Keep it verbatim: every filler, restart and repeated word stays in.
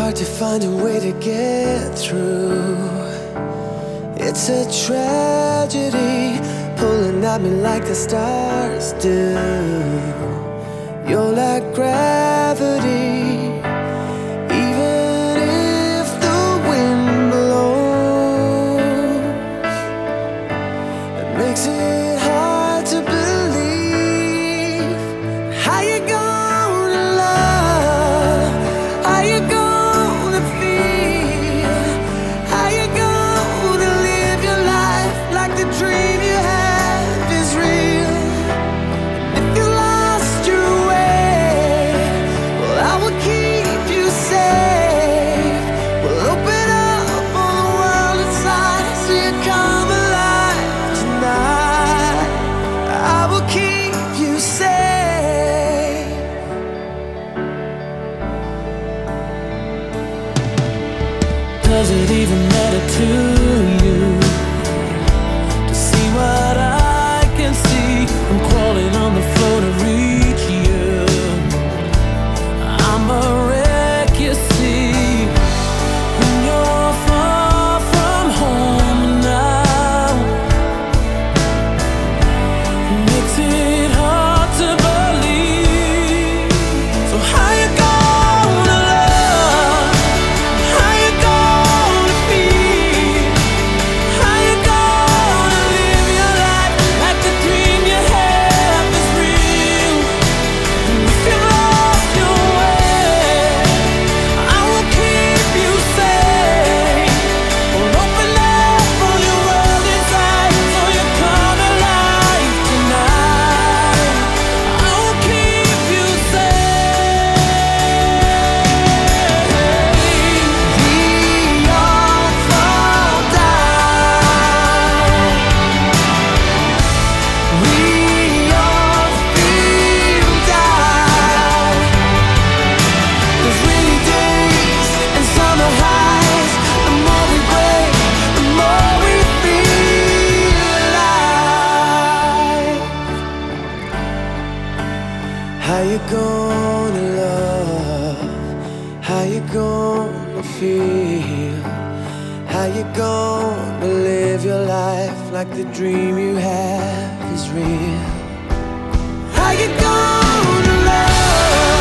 hard to find a way to get through. It's a tragedy pulling at me like the stars do. You're like gravity. Even if the wind blows, it makes it hard to believe. How you gonna love? How you gonna feel? How you gonna live your life like the dream you have is real? If you lost your way, well, I will keep you safe. We'll open up all the world inside so you come alive tonight. I will keep you safe. Does it even matter to you to see what I can see? I'm crawling on the floor to reach you. I'm a wreck, you see. When you're far from home now, it makes it hard to believe. So how you gonna love? How you gonna feel? How you gonna live your life like the dream you have is real? And if you lost your way, I will keep you safe. We'll open up all your world inside so you come alive tonight. I will keep you safe. We all fall down. We all feel down. There's rainy days and summer highs. The more we break, the more we feel alive. How you gonna love? How you gonna feel? How you gonna live your life like the dream you have is real? How you gonna love?